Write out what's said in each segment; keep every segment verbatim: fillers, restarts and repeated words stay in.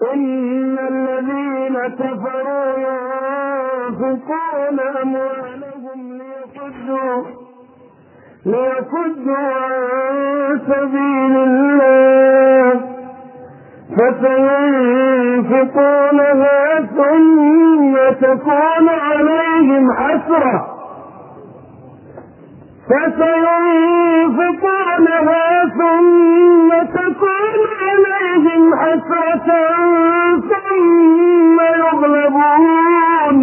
إن الذين كفروا ينفقون أموالهم ليصدوا ليصدوا عن سبيل الله فسينفقونها ثم تكون عليهم حسرة فسينفقونها ثم تكون عليهم حسرة ثم يغلبون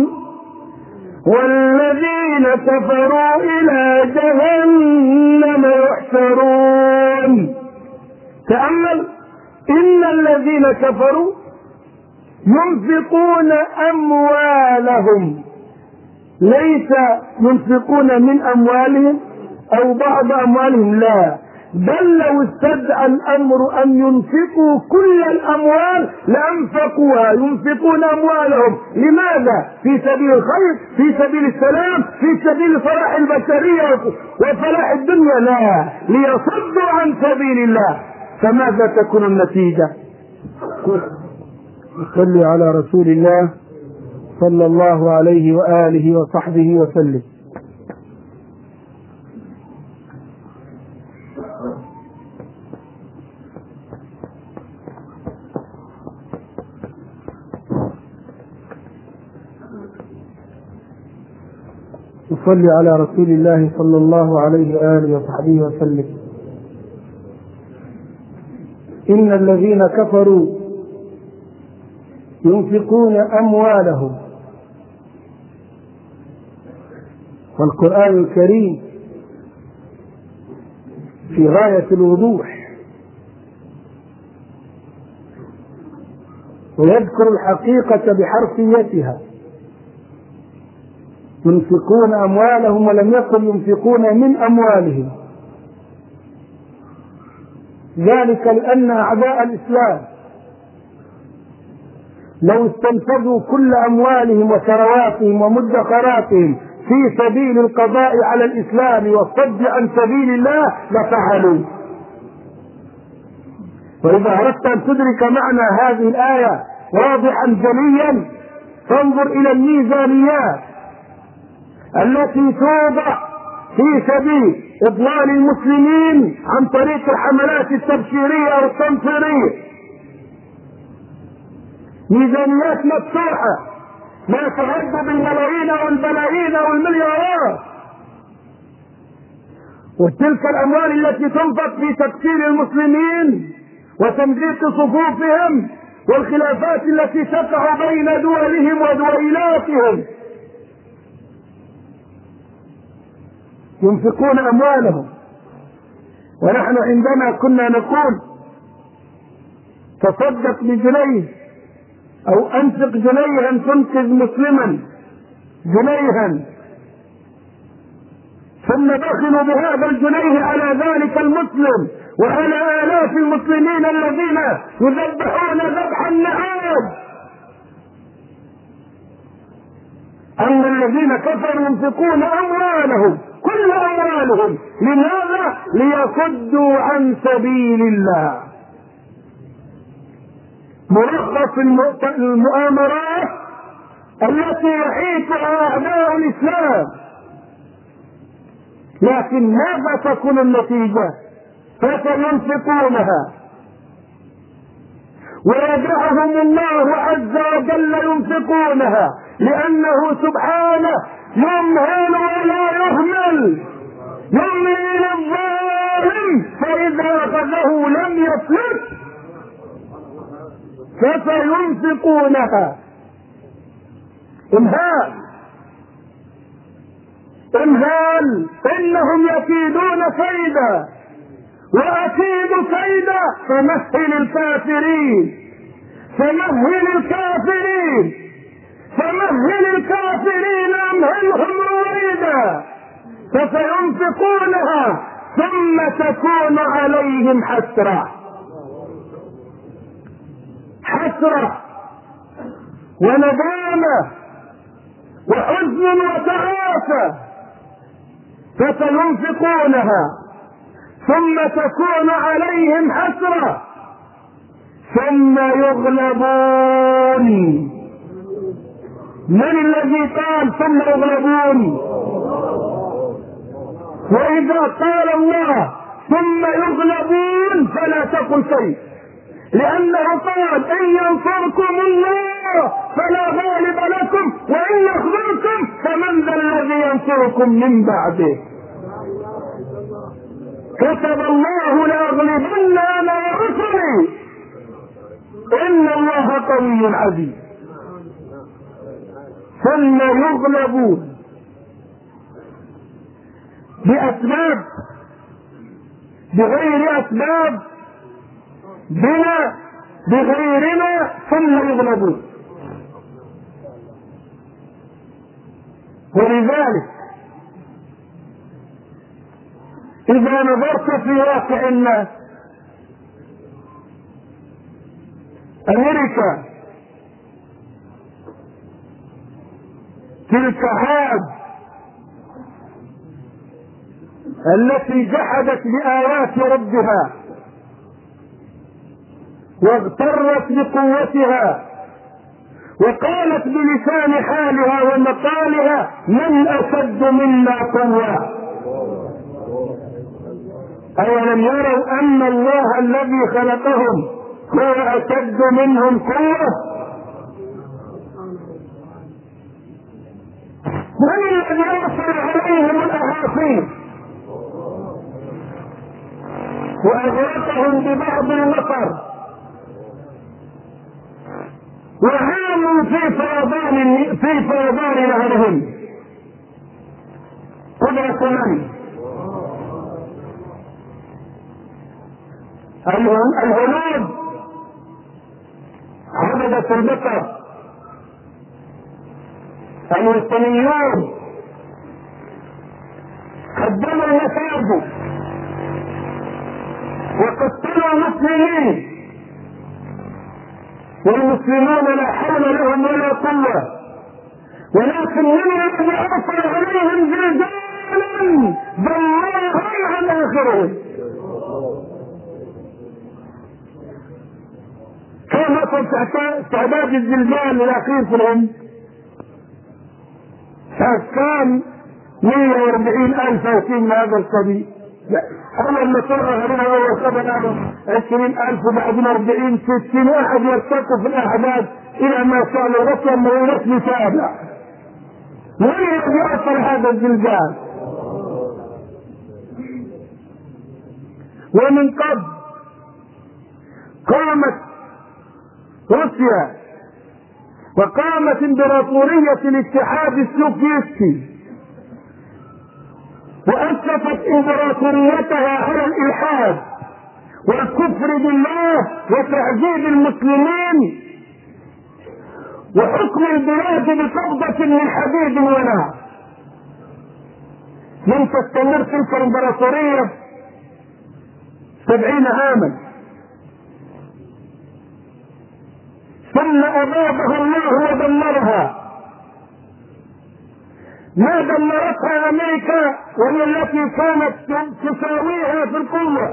والذين كفروا إلى جهنم يحشرون. تأمل، إن الذين كفروا ينفقون أموالهم، ليس ينفقون من أموالهم أو بعض أموالهم، لا، بل لو استدعى الأمر أن ينفقوا كل الأموال لأنفقوها. ينفقون أموالهم لماذا؟ في سبيل الخير، في سبيل السلام، في سبيل صلاح البشرية وفلاح الدنيا، لا، ليصدوا عن سبيل الله. فماذا تكون النتيجة؟ صلي على رسول الله صلى الله عليه وآله وصحبه وسلم. نصلي على رسول الله صلى الله عليه وآله وصحبه وسلم. إن الذين كفروا ينفقون أموالهم، والقرآن الكريم في غاية الوضوح، ويذكر الحقيقة بحرفيتها. ينفقون أموالهم، ولم يقل ينفقون من أموالهم، ذلك لأن أعداء الإسلام لو استنفذوا كل أموالهم وثرواتهم ومدخراتهم في سبيل القضاء على الإسلام والصد عن سبيل الله لفعلوا. وإذا أردت أن تدرك معنى هذه الآية واضحا جليا فانظر إلى الميزانيات التي توضع في سبيل إضلال المسلمين عن طريق الحملات التبشيرية أو التنصيرية. ميزانيات مفتوحة ما تعد بالملايين والبلايين والمليارات، وتلك الأموال التي تنفق في تكفير المسلمين وتمزيق صفوفهم والخلافات التي تقع بين دولهم ودويلاتهم. ينفقون أموالهم، ونحن عندما كنا نقول تصدق بجنيه أو أنفق جنيها تنقذ مسلما جنيها، ثم دخلوا بهذا الجنيه على ذلك المسلم وعلى آلاف المسلمين الذين يذبحون ذبح النعام. أما الذين كفروا ينفقون أموالهم، كل أموالهم، لماذا؟ ليصدوا عن سبيل الله. ملخص المؤامرات التي يحيطها أعداء الإسلام. لكن ماذا تكون النتيجة؟ فسينفقونها ويدعهم الله عز وجل ينفقونها، لأنه سبحانه يمهل ولا يهمل، يمهل الظالم فإذا أخذه لم يفلت. فسينفقونها إمهال إمهال إنهم يكيدون كيدا وأكيد كيدا فمهل الكافرين فمهل الكافرين فمهل الكافرين أمهلهم رويدا. فسينفقونها ثم تكون عليهم حسرة حسرة وندامة وحزن وتعاسة. فسينفقونها ثم تكون عليهم حسرة ثم يغلبون. من الذي قال ثم يغلبون؟ وإذا قال الله ثم يغلبون فلا تقل شيء، لأنه قال إن ينصركم الله فلا غالب لكم وإن يخذلكم فمن ذا الذي ينصركم من بعده. كتب الله لأغلبن أنا ورسلي إن الله قوي عزيز. ثم يغلبون بأسباب بغير أسباب بنا بغيرنا ثم يغلبون. ولذلك إذا نظرت في واقع الناس، أمريكا تلك عاد التي جحدت بآيات ربها واغترت بقوتها وقالت بلسان حالها ومقالها من أشد منا قوة. أولم يروا أن الله الذي خلقهم هو أشد منهم قوة؟ من الذي أرسل عليهم الأهافيل وأغرقهم ببعض المطر وهاموا في فيضان في فيضان نهرهم؟ قدرة من؟ الهنود عبدة البقر، الوثنيون قدموا المساجد وقتلوا المسلمين، والمسلمون لا حول لهم ولا قوة، ولكن من الذي أرسل عليهم زلزالا دمرهم عن آخرهم. كم وصل تعداد الزلزال الأخير في الهند؟ كان مئة وأربعين ألف أو شيء من هذا القبيل. أول ما طلع علينا أول خبر عشرين ألف وبعدين أربعين ستين واحد يرتقوا في الأحداث إلى ما شاء الله رقم ورسم سابع. من الذي أرسل هذا الزلزال؟ ومن قبل قامت روسيا وقامت امبراطورية الاتحاد السوفيتي وأسست امبراطوريتها على الإلحاد والكفر بالله وتعذيب المسلمين وحكم البلاد بقبضة من حديد ونار. لم تستمر تلك الامبراطورية سبعين عاما، ثم أبادها الله ودمرها. ما دمرتها أمريكا وهي التي كانت تساويها في القوة،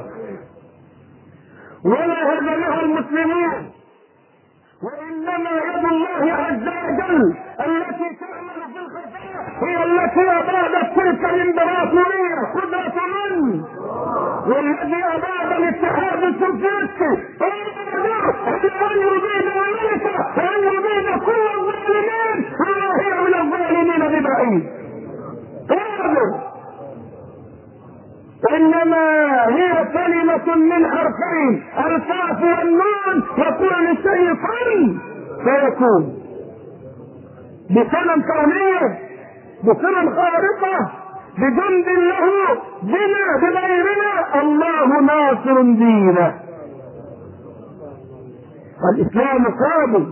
ولا هزمها المسلمين، وإنما يد الله عز وجل التي تعمل في الخفاء هي التي أبادت تلك الامبراطورية. قدرة من؟ والذي أباد الاتحاد السوفيتي أن يبيد أمريكا وأن يبيد كل الظالمين وما هي من الظالمين ببعيد. إنما هي كلمة من حرفين، الكاف والنون، يقول الشيء كن فيكون بسنن كونية، بسنن خارقة، بجند له بنا بغيرنا. الله ناصر دينه. الإسلام قادم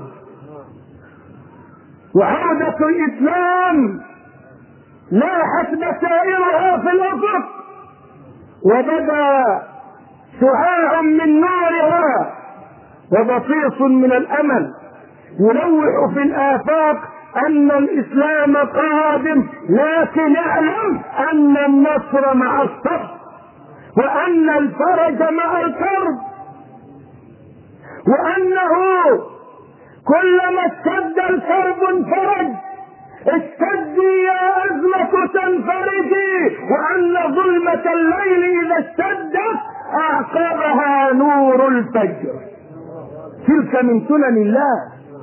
وعودة الإسلام لاحت بشائرها في الأفق وبدا شعاع من نورها وبصيص من الأمل يلوح في الآفاق أن الإسلام قادم، لكن اعلم أن النصر مع الصبر وأن الفرج مع الكرب وأنه كلما اشتد الكرب انفرج. اشتدي يا أزمة تنفرجي، وأن ظلمة الليل إذا اشتدت أعقبها نور الفجر. تلك من سنن الله.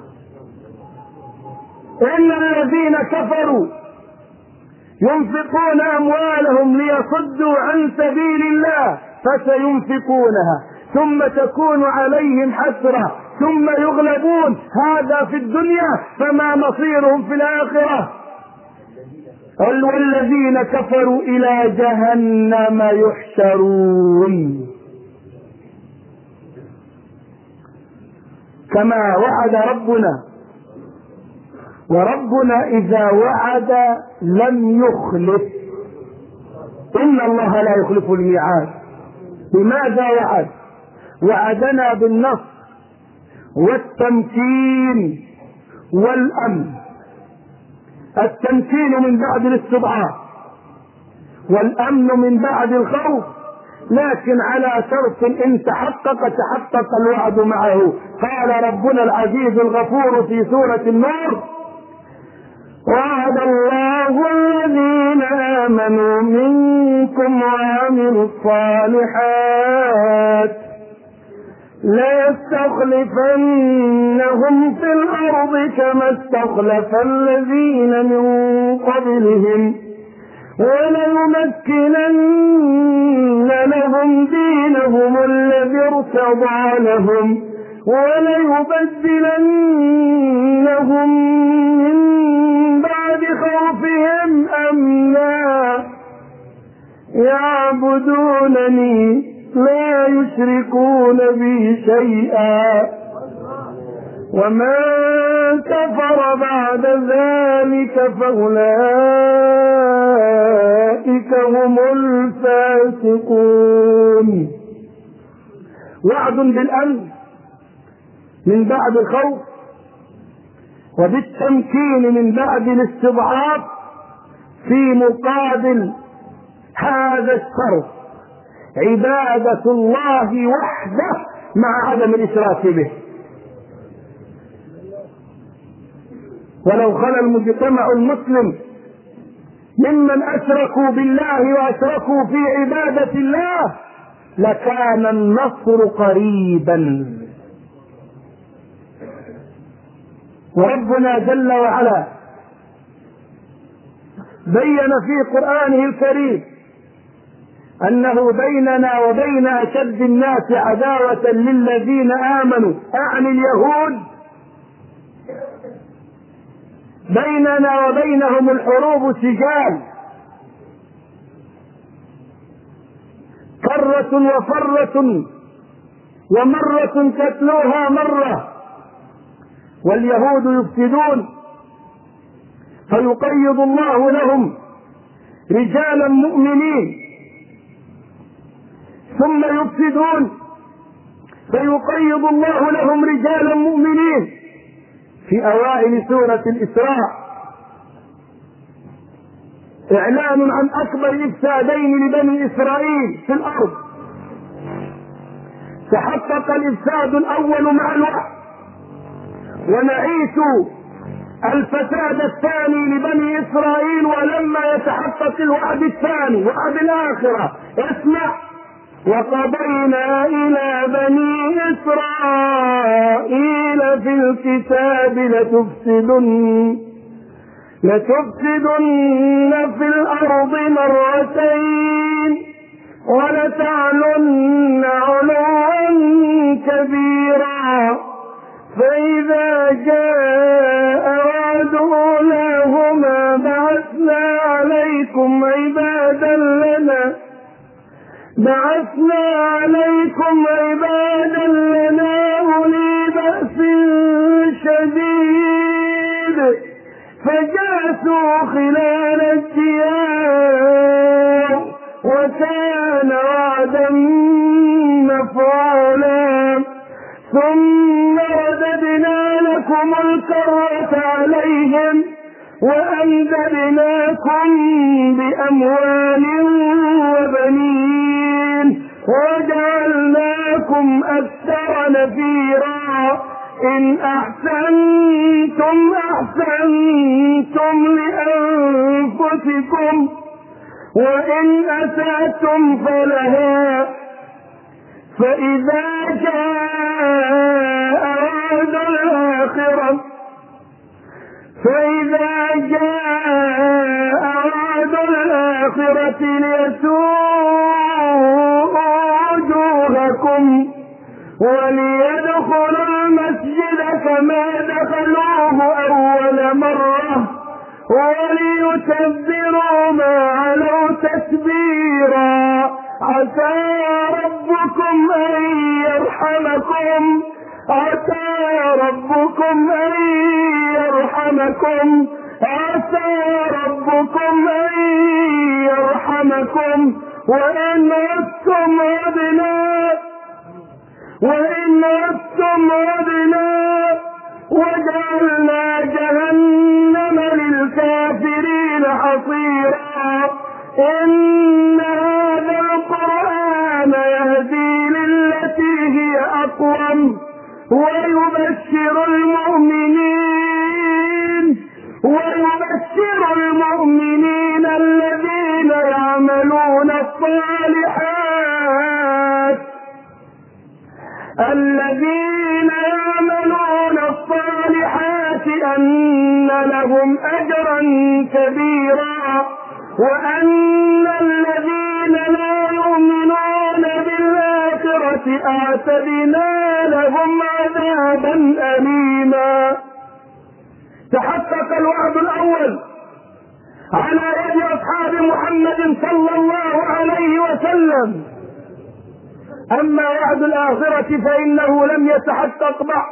إن الذين كفروا ينفقون أموالهم ليصدوا عن سبيل الله فسينفقونها ثم تكون عليهم حسرة ثم يغلبون، هذا في الدنيا، فما مصيرهم في الآخرة. والذين كفروا إلى جهنم يحشرون. كما وعد ربنا، وربنا إذا وعد لم يخلف. إن الله لا يخلف الميعاد. بماذا وعد؟ وعدنا بالنصر والتمكين والأمن. التمكين من بعد الاستضعاف والأمن من بعد الخوف، لكن على شرط إن تحقق تحقق الوعد معه. قال ربنا العزيز الغفور في سورة النور: وعد الله الذين آمنوا منكم وعملوا الصالحات لا يستخلفنهم في الأرض كما استخلف الذين من قبلهم وليمكنن لهم دينهم الذي ارتضى لهم وليبدلنهم من بعد خوفهم أمنا يعبدونني لا يشركون بي شيئا ومن كفر بعد ذلك فأولئك هم الفاسقون. وعد بالأمن من بعد الخوف وبالتمكين من بعد الاستضعاف، في مقابل هذا الشرط عبادة الله وحده مع عدم الإشراك به. ولو خلا المجتمع المسلم ممن أشركوا بالله وأشركوا في عبادة الله لكان النصر قريبا. وربنا جل وعلا بين في قرآنه الكريم أنه بيننا وبين أشد الناس عداوة للذين آمنوا، أعني اليهود، بيننا وبينهم الحروب سجال، كرة وفرة ومرة تتلوها مرة. واليهود يفسدون فيقيض الله لهم رجالا مؤمنين، ثم يفسدون فيقيض الله لهم رجالا مؤمنين. في أوائل سورة الإسراء إعلان عن أكبر إفسادين لبني إسرائيل في الأرض. تحقق الإفساد الأول مع الوحي، ونعيش الفساد الثاني لبني إسرائيل ولما يتحقق الوعد الثاني وعد الآخرة. اسمع: وقضينا إلى بني إسرائيل في الكتاب لتفسدن لتفسدن في الأرض مرتين ولتعلن علوا كبيرا فإذا جاء وعد أولاهما بعثنا عليكم عبادا لنا بعثنا عليكم عبادا لنا أولي بأس شديد فجاسوا خلال الديار وكان وعدا مفعولا ثم رددنا لكم الكرة عليهم وأمددناكم بأموال وبنين وجعلناكم أكثر ونفيرا. إن أحسنتم أحسنتم لأنفسكم وإن أسأتم فلها. فإذا جاء وعد الآخرة فإذا جاء وعد الآخرة ليسوءوا وجوهكم وليدخلوا المسجد كما دخلوه أول مرة وليتبروا ما علوا تتبيرا. عسى ربكم أن يرحمكم عسى ربكم أن يرحمكم عسى ربكم أن يرحمكم وإن عدتم عدنا وإن عدتم عدنا وجعلنا جهنم للكافرين حصيرا. إن هذا القرآن يهدي للتي هي أقوم ويبشر المؤمنين ويبشر المؤمنين الذين يعملون الصالحات الذين يعملون الصالحات أن لهم أجرا كبيرا وأن الذين لا يؤمنون بالآخرة أعتدنا لهم عذابا أليما. تحقق الوعد الأول على يد أصحاب محمد صلى الله عليه وسلم. أما وعد الآخرة فإنه لم يتحقق بعد،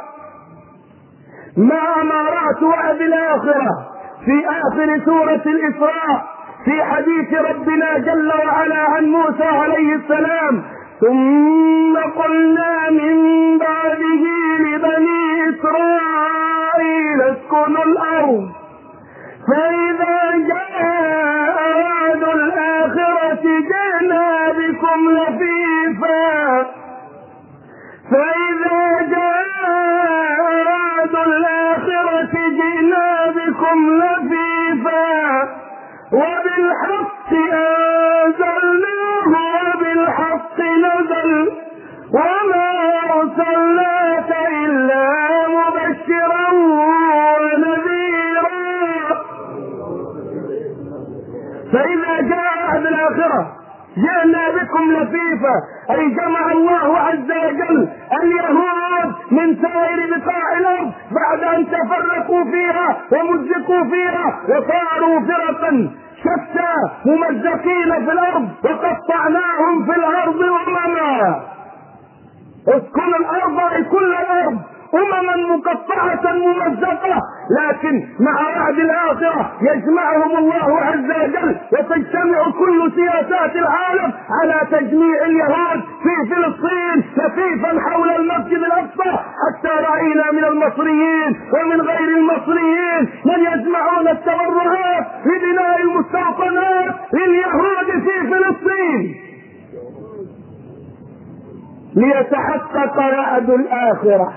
مع أمارات وعد الآخرة في آخر سورة الإسراء في حديث ربنا جل وعلا عن موسى عليه السلام: ثم قلنا من بعده لبني إسرائيل اسكنوا الأرض فإذا جاء وعد الآخرة جئنا بكم لفيفا فإذا جاء وعد الآخرة جئنا بكم لفيفا وبالحق أنزلناه وبالحق نزل وما أرسلناك إلا مبشرا ونذيرا. فإذا جاء عهد الآخرة جئنا بكم لفيفا، أي جمع الله عز وجل اليهود من سائر بقاع الأرض بعد أن تفرقوا فيها ومزقوا فيها وصاروا فرقا شتى ممزقين في الأرض وقطعناهم في الأرض أمما. اسكنوا الأرض أي كل الأرض أمما مقطعة ممزقة، لكن مع وعد الآخرة يجمعهم الله عز وجل وتجتمع كل سياسات العالم على تجميع اليهود في فلسطين لفيفا حول المسجد الأقصى، حتى رأينا من المصريين ومن غير المصريين من يجمعون التبرعات لبناء المستوطنات لليهود في فلسطين ليتحقق وعد الآخرة.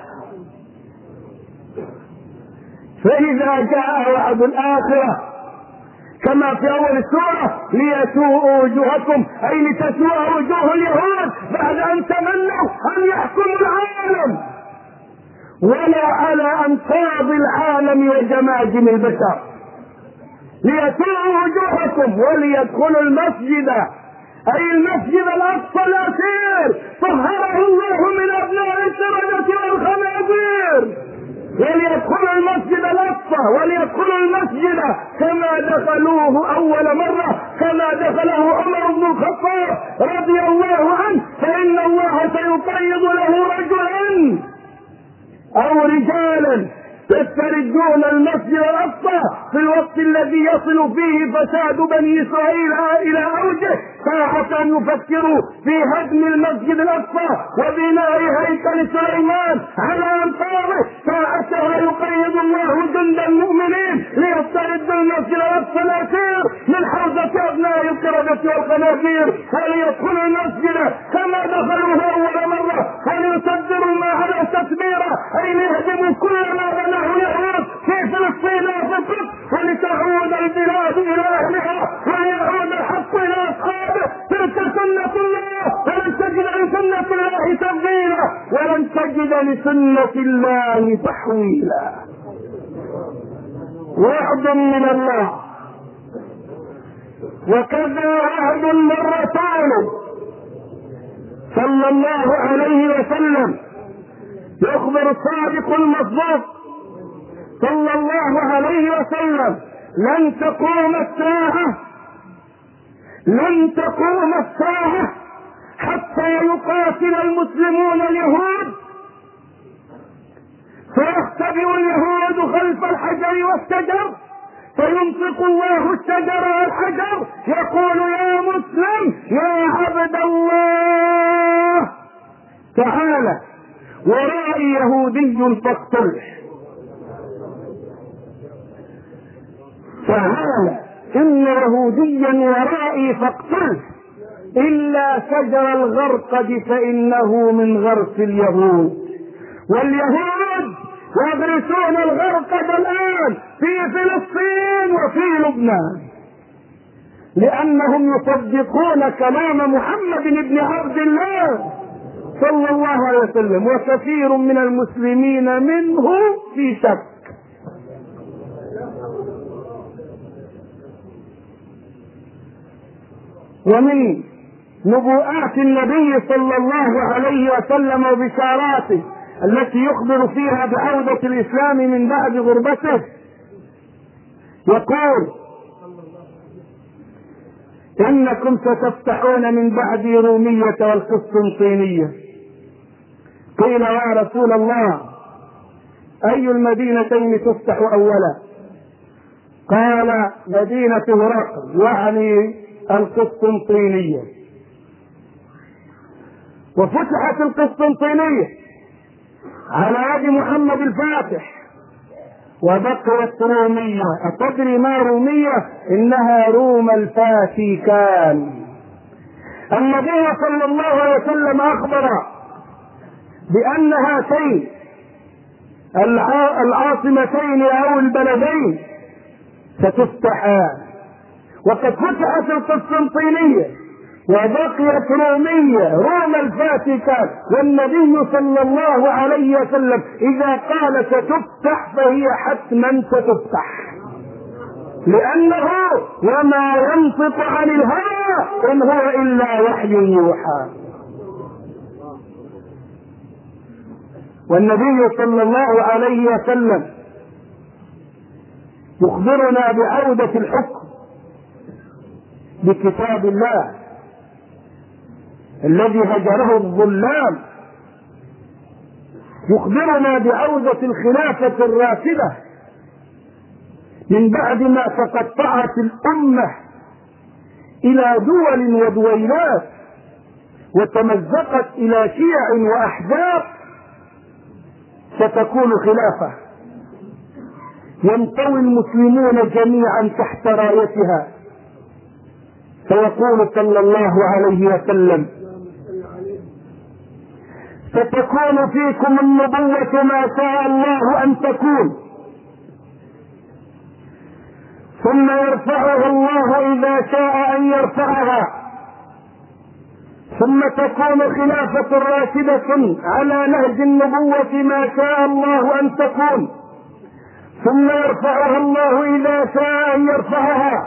فإذا جاء وعد الآخرة كما في أول السورة ليسوء وجوهكم، أي لتسوء وجوه اليهود بعد أن تمنوا أن يحكموا العالم ولا على أنقاض العالم وجماجم البشر. ليسوء وجوهكم وليدخلوا المسجد أي المسجد الأقصى الأخير طهره الله من أبناء السردة والخنازير، وليدخلوا المسجد الأقصى وليدخلوا المسجد كما دخلوه أول مرة، كما دخله عمر بن الخطاب رضي الله عنه، فإن الله سيقيض له رجلا أو رجالا يستردون المسجد الأقصى في الوقت الذي يصل فيه فساد بني إسرائيل إلى أوجه، ساعة يفكروا في هدم المسجد الأقصى وبناء هيكل سليمان على أنقاضه، ساعتها يقيد الله جند المؤمنين ليستردوا المسجد الأقصى الأخير من حوزة أبناء القردة والخنازير، وليدخلوا المسجد كما دخلوه أول مرة وليتبروا ما علوا تتبيرا، أي ليهدموا كل ما بناه اليهود في فلسطين وفي القدس، ولتعود البلاد إلى أهلها ويعود الحق إلى أصحابه. تلك سنة الله، ولن تجد لسنة الله تبديلا، ولن تجد لسنة الله تحويلا. وعد من الله، وكذا وعد من رسوله صلى الله عليه وسلم. يخبر الصادق المصدوق صلى الله عليه وسلم: لن تقوم الساعة لن تقوم الساعة حتى يقاتل المسلمون اليهود، فيختبئ اليهود خلف الحجر والشجر، فينطق الله الشجر والحجر يقول: يا مسلم يا عبد الله تعالى ورائي يهودي فاقتله. تعالى إن يهوديا ورائي فاقتله، إلا شجر الغرقد فإنه من غرس اليهود. واليهود يغرسون الغرقد الآن في فلسطين وفي لبنان، لأنهم يصدقون كلام محمد بن عبد الله صلى الله عليه وسلم، وكثير من المسلمين منه في شك. ومن نبوءات النبي صلى الله عليه وسلم وبشاراته التي يخبر فيها بعودة الإسلام من بعد غربته، يقول: إنكم ستفتحون من بعدي رومية والقسطنطينية. قيل: يا رسول الله أي المدينتين تفتح أولا؟ قال: مدينة هرقل، يعني القسطنطينية. وفتحت القسطنطينية على يد محمد الفاتح، وبقيت رومية. أتدري ما رومية؟ إنها روم الفاتيكان. النبي صلى الله عليه وسلم أخبر بأن هاتين العاصمتين أو البلدين ستفتحان، وقد فتحت القسطنطينية وبقيت رومية روم الفاتيكان. والنبي صلى الله عليه وسلم إذا قال ستفتح فهي حتما ستفتح، لأنه وما ينطق عن الهوى إن هو إلا وحي يوحى. والنبي صلى الله عليه وسلم يخبرنا بعودة الحكم بكتاب الله الذي هجره الظلام، يخبرنا بعودة الخلافة الراشدة من بعد ما تقطعت الأمة إلى دول ودويلات وتمزقت إلى شيع وأحزاب. ستكون خلافة ينطوي المسلمون جميعا تحت رايتها. فيقول صلى الله عليه وسلم: ستكون فيكم النبوة ما شاء الله أن تكون، ثم يرفعها الله إذا شاء أن يرفعها، ثم تكون خلافة راشدة على نهج النبوة ما شاء الله أن تكون، ثم يرفعها الله إذا شاء أن يرفعها،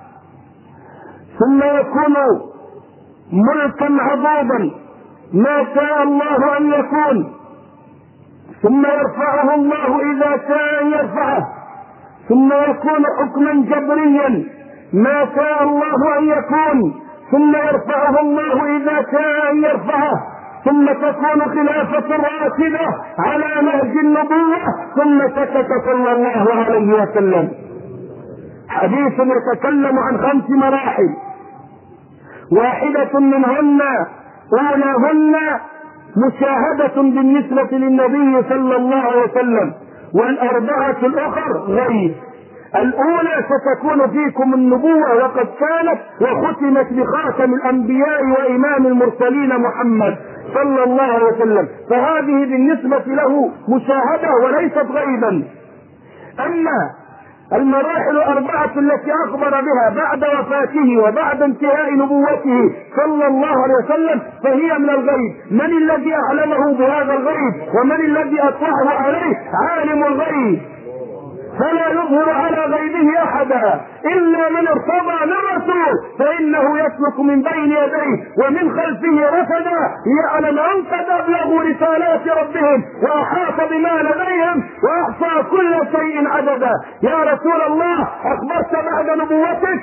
ثم يكون ملكا عضوضا ما شاء الله أن يكون، ثم يرفعه الله إذا شاء أن يرفعه، ثم يكون حكما جبريا ما شاء الله أن يكون، ثم يرفعه الله إذا شاء أن يرفعه، ثم تكون خلافة راشدة على نهج النبوة. ثم سكت صلى الله عليه وسلم. حديث يتكلم عن خمس مراحل، واحدة منهن أولاهن مشاهدة بالنسبة للنبي صلى الله عليه وسلم، والأربعة الأخر غيب. الأولى ستكون فيكم النبوة وقد كانت وختمت بخاتم الأنبياء وإمام المرسلين محمد صلى الله عليه وسلم، فهذه بالنسبة له مشاهدة وليست غيبا. أما المراحل الأربعة التي أخبر بها بعد وفاته وبعد انتهاء نبوته صلى الله عليه وسلم فهي من الغيب. من الذي أعلمه بهذا الغيب ومن الذي أطلعه عليه؟ عالم الغيب، فلا يظهر على غيبه أحدا إلا من ارتضى من رسول، فإنه يسلك من بين يديه ومن خلفه رصدا يعلم أن قد أبلغوا رسالات ربهم وأحاط بما لديهم وأحصى كل شيء عددا. يا رسول الله، أخبرت بعد نبوتك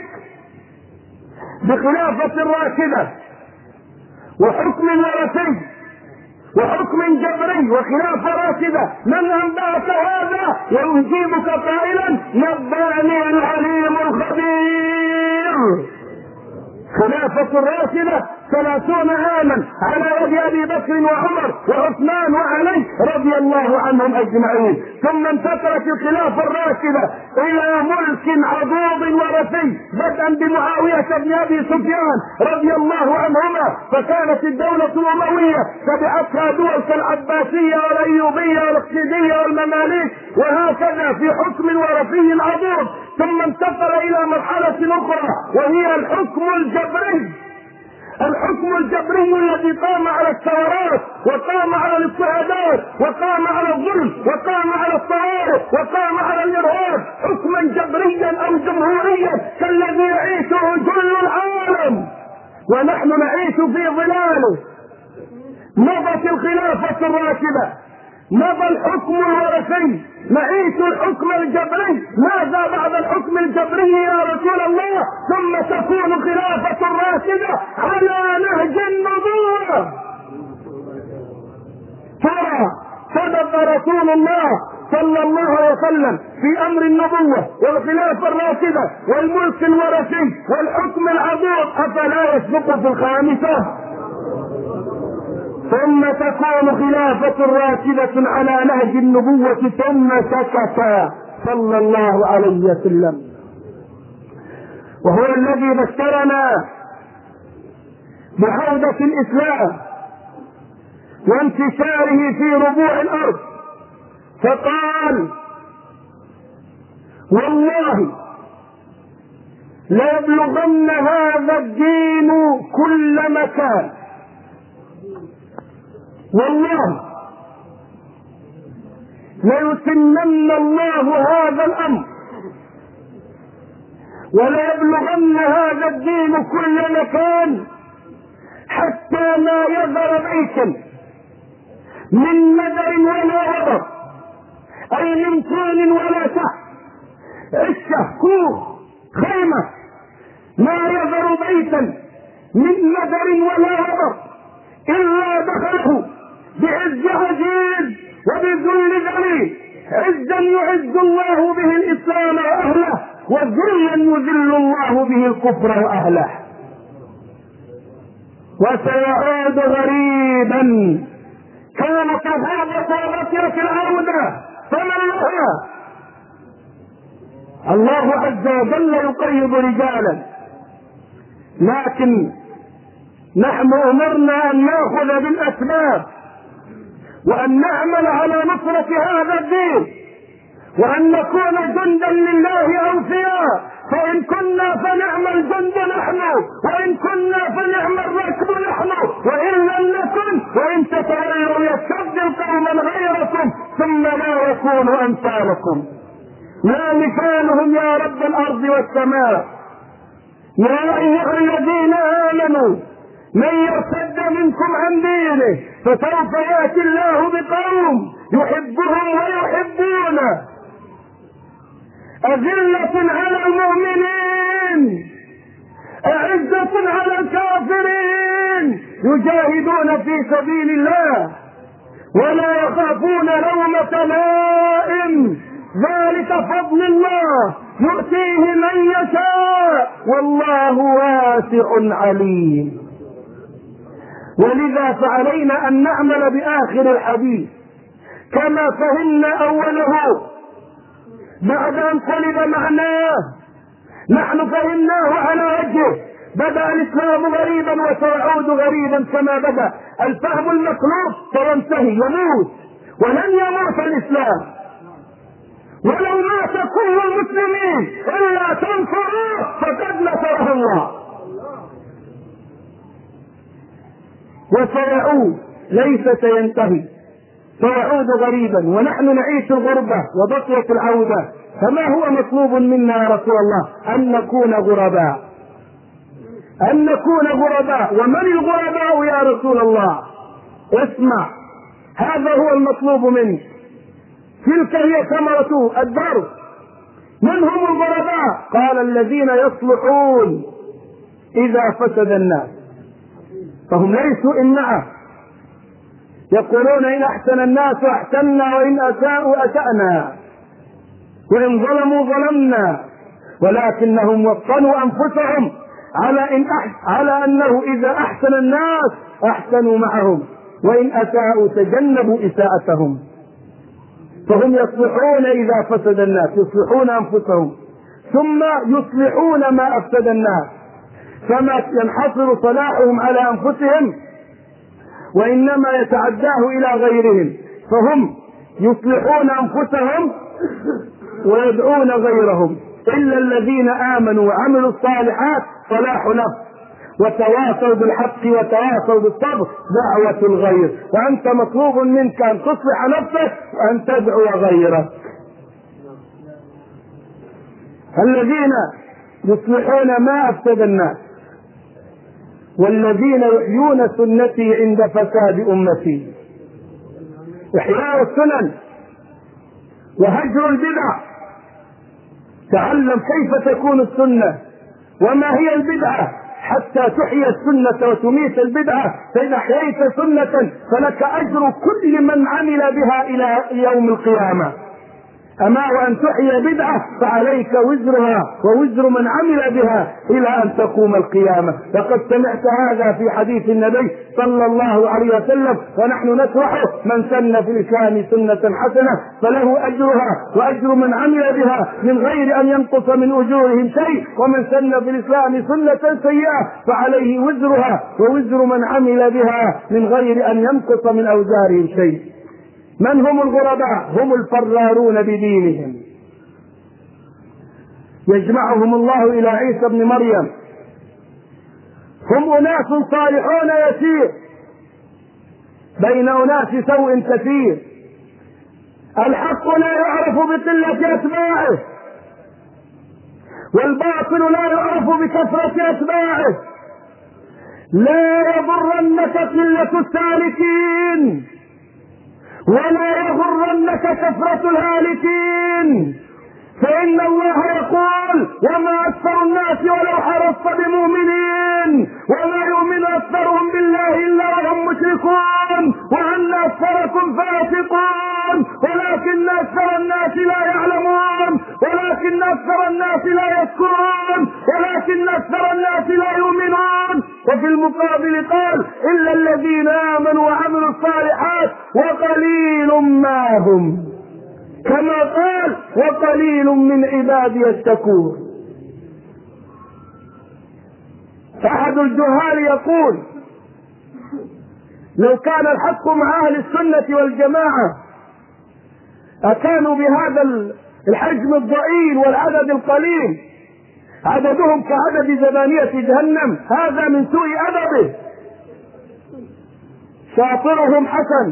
بخلافة راشدة وحكم ورثي وحكم جبري وخلافة راشدة، من أنبأك هذا؟ ويجيبك قائلا نبأني العليم الخبير. خلافة راشدة ثلاثون عاما على يد ابي بكر وعمر وعثمان وعلي رضي الله عنهم اجمعين، ثم انتقلت الخلافة الراشدة الى ملك عضوض ورثي بدءا بمعاوية بن ابي سفيان رضي الله عنهما، فكانت الدولة الاموية تبعتها دول كالعباسية والايوبية والاقتصادية والمماليك وهكذا في حكم ورثي عضوض، ثم انتقل الى مرحلة اخرى وهي الحكم الجبري. الحكم الجبري الذي قام على الثورات وقام على الاضطهادات وقام على الظلم وقام على الطوارئ وقام على الارهاب، حكما جبريا او جمهوريا كالذي يعيشه جل العالم ونحن نعيش في ظلاله. مضت الخلافة الراشدة، مضى الحكم الورثي، نعيش الحكم الجبري. ماذا بعد الحكم الجبري يا رسول الله؟ ثم تكون خلافة راشدة على نهج النبوة. ترى صدق رسول الله صلى الله عليه وسلم في امر النبوة والخلافة الراشدة والملك الورثي والحكم العضوض، افلا يسبق في الخامسة؟ ثم تكون خلافة راشدة على نهج النبوة ثم سكت صلى الله عليه وسلم، وهو الذي بشرنا بعودة الإسلام وانتشاره في ربوع الأرض، فقال والله ليبلغن هذا الدين كل مكان، والله ليتمن الله هذا الامر وليبلغن هذا الدين كل مكان حتى ما يذر بيتا من نذر ولا وبر، اي من طين ولا تحت، عشه كوخ خيمه، ما يذر بيتا من نذر ولا وبر الا دخله بعز عزيز وبذل ذليل، عزا يعز الله به الاسلام واهله وذلا يذل الله به الكفر واهله، وسيعود غريبا كانت الغابة وبكرة العودة فمن لها؟ الله عز وجل يقيض رجالا، لكن نحن امرنا ان ناخذ بالاسباب وان نعمل على نصرة هذا الدين وان نكون جندا لله اوفياء، فان كنا فنعم الجند نحن وان كنا فنعم الركب نحن، وان لم نكن وان تتغيروا يستبدل قوما غيركم ثم لا يكونوا امثالكم. ما مثالهم يا رب الارض والسماء؟ يا ايها الذين امنوا من يرتد منكم عن دينه فسوف ياتي الله بقوم يحبهم ويحبونه أذلة على المؤمنين أعزة على الكافرين يجاهدون في سبيل الله ولا يخافون لومة لائم، ذلك فضل الله يؤتيه من يشاء والله واسع عليم. ولذا فعلينا أن نعمل بآخر الحديث كما فهمنا أوله بعد أن قلب معناه. نحن فهمناه على وجهه بدأ الإسلام غريبا وسيعود غريبا كما بدأ. الفهم المطلوب سينتهي يموت، ولن يموت الإسلام، ولو مات كل المسلمين إلا تنصروه فقد نصره الله. وسيعود، ليس سينتهي، سيعود غريبا، ونحن نعيش الغربة وبقية العودة. فما هو مطلوب منا يا رسول الله؟ أن نكون غرباء، أن نكون غرباء. ومن الغرباء يا رسول الله؟ اسمع، هذا هو المطلوب منك، تلك هي ثمرة الدرس. من هم الغرباء؟ قال الذين يصلحون إذا فسد الناس. فهم ليسوا إمعة، يقولون إن أحسن الناس أحسننا وإن أساءوا أسأنا وإن ظلموا ظلمنا، ولكنهم وطنوا أنفسهم على إن أح... على أنه إذا أحسن الناس أحسنوا معهم وإن أساءوا تجنبوا إساءتهم. فهم يصلحون إذا فسد الناس، يصلحون أنفسهم ثم يصلحون ما أفسد الناس، فما ينحصر صلاحهم على أنفسهم وإنما يتعداه إلى غيرهم. فهم يصلحون أنفسهم ويدعون غيرهم. إلا الذين آمنوا وعملوا الصالحات صلاح نفس، وتواصوا بالحق وتواصوا بالصبر دعوة الغير. وأنت مطلوب منك أن تصلح نفسك وأن تدعو غيرك. الذين يصلحون ما أفسد الناس، والذين يحيون سنتي عند فساد أمتي. إحياء السنن وهجر البدع. تعلم كيف تكون السنة وما هي البدعة حتى تحيي السنة وتميت البدعة. فإذا أحييت سنة فلك أجر كل من عمل بها إلى يوم القيامة. أما وأن تحيي بدعة فعليك وزرها ووزر من عمل بها إلى أن تقوم القيامة. لقد سمعت هذا في حديث النبي صلى الله عليه وسلم ونحن نشرحه: من سن في الإسلام سنة حسنة فله أجرها وأجر من عمل بها من غير أن ينقص من أجورهم شيء، ومن سن في الإسلام سنة سيئة فعليه وزرها ووزر من عمل بها من غير أن ينقص من أوزارهم شيء. من هم الغرباء؟ هم الفرارون بدينهم، يجمعهم الله إلى عيسى ابن مريم. هم أناس صالحون يسير بين أناس سوء كثير. الحق لا يعرف بقلة أتباعه، والباطل لا يعرف بكثرة أتباعه. لا يضرنك قلة السالكين ولا يغرنك كثرة الهالكين، فإن الله يقول: وما أكثر الناس ولو حرصت بمؤمنين وما يؤمن أكثرهم بالله إلا وهم مشركون وأن أكثركم فاسقون ولكن أكثر الناس لا يعلمون ولكن أكثر الناس لا يذكرون ولكن أكثر الناس لا يؤمنون. وفي المقابل قال: إلا الذين آمنوا وعملوا الصالحات وقليل ما هم، كما قال: وقليل من عبادي الشكور. أحد الجهال يقول: لو كان الحق مع أهل السنة والجماعة أكانوا بهذا الحجم الضئيل والعدد القليل، عددهم كعدد زبانية جهنم. هذا من سوء أدبه. شاطرهم حسن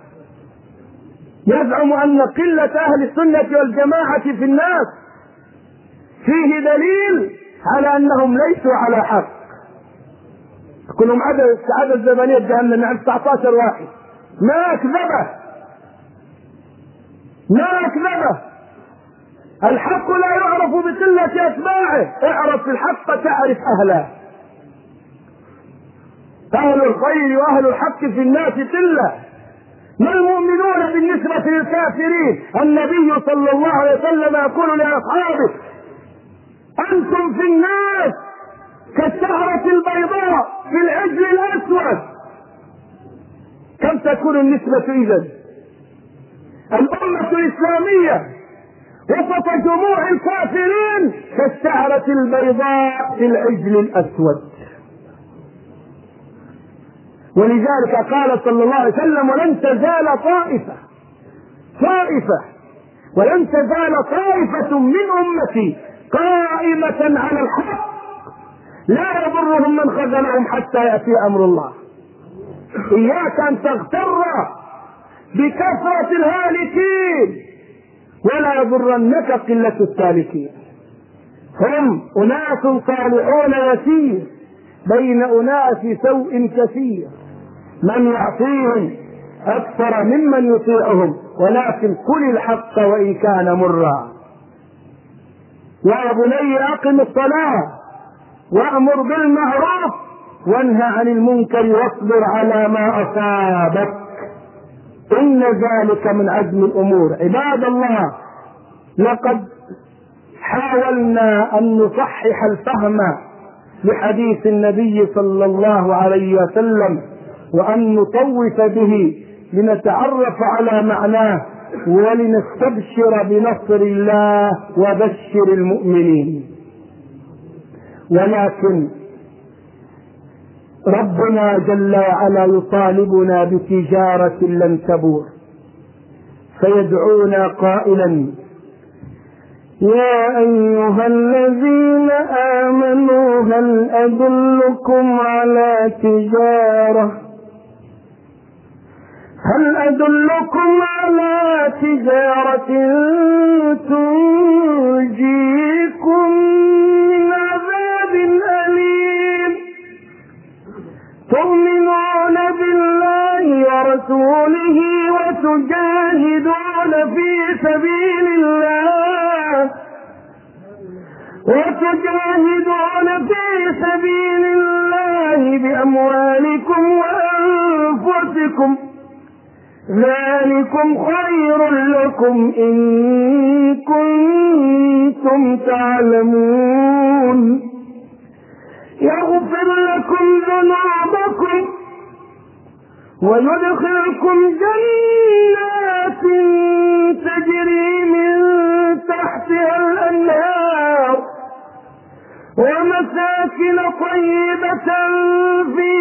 يزعم أن قلة أهل السنة والجماعة في الناس فيه دليل على أنهم ليسوا على حق. كلهم عدد عدد زبانية جهنم، يعني تسعة عشر واحد. ما أكذبه ما أكذبه. الحق لا يعرف بقلة أتباعه. اعرف الحق تعرف أهله. أهل الخير وأهل الحق في الناس قلة. ما المؤمنون بالنسبة للكافرين؟ النبي صلى الله عليه وسلم يقول لأصحابه: أنتم في الناس كالشعرة البيضاء في العجل الأسود. كم تكون النسبة إذن؟ الأمة الإسلامية وسط جموع الكافرين كالشعرة البيضاء في العجل الأسود. ولذلك قال صلى الله عليه وسلم: ولن تزال طائفة طائفة ولن تزال طائفة من أمتي قائمة على الحق لا يضرهم من خذلهم حتى يأتي أمر الله. إياك أن تغتر بكثرة الهالكين ولا يضرنك قلة السالكين. هم أناس صالحون يسير بين أناس سوء كثير، من يعطيهم أكثر ممن يطيعهم، ولكن قل الحق وإن كان مرا. يا بني أقم الصلاة وأمر بالمعروف وانهى عن المنكر واصبر على ما أصابك إن ذلك من عزم الأمور. عباد الله، لقد حاولنا أن نصحح الفهم لحديث النبي صلى الله عليه وسلم وأن نطوف به لنتعرف على معناه ولنستبشر بنصر الله وبشر المؤمنين. ولكن ربنا جل وعلا يطالبنا بتجارة لن تبور، فيدعونا قائلا: يا أيها الذين آمنوا هل أدلكم على تجارة هل أدلكم على تجارة تنجيكم من عذاب أليم تؤمنون بالله ورسوله وتجاهدون في سبيل الله وتجاهدون في سبيل الله بأموالكم وأنفسكم ذلكم خير لكم إن كنتم تعلمون يغفر لكم ذنوبكم ويدخلكم جنات تجري من تحتها الأنهار ومساكن طيبة في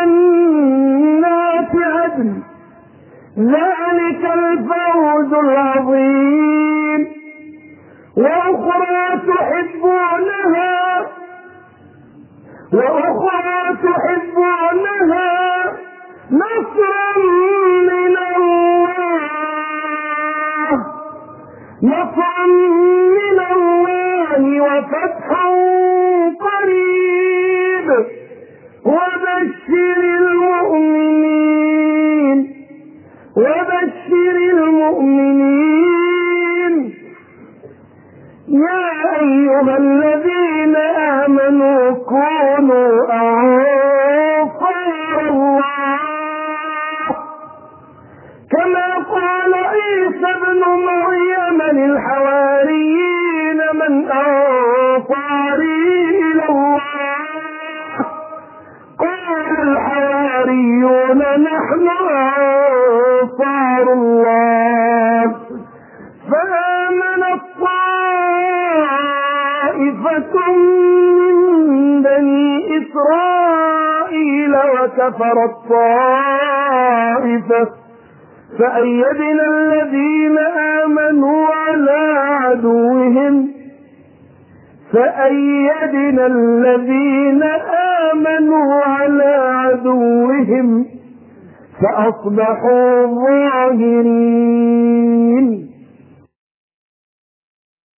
جنات عدن ذلك الفوز العظيم. وأخرى تحبونها وأخرى تحبونها نصر من الله نصر من الله وفتح قريب وبشر المؤمنين وبشر المؤمنين. يا أيها الذين آمنوا كونوا أنصار الله كما قال عيسى ابن مريم للحواريين من أنصاري إلى الله قال الحواريون نحن أنصار الله فآمنت طائفة من بني إسرائيل وكفرت طائفة فأيدنا الذين آمنوا على عدوهم فأيدنا الذين آمنوا على عدوهم فأصبحوا ظاهرين.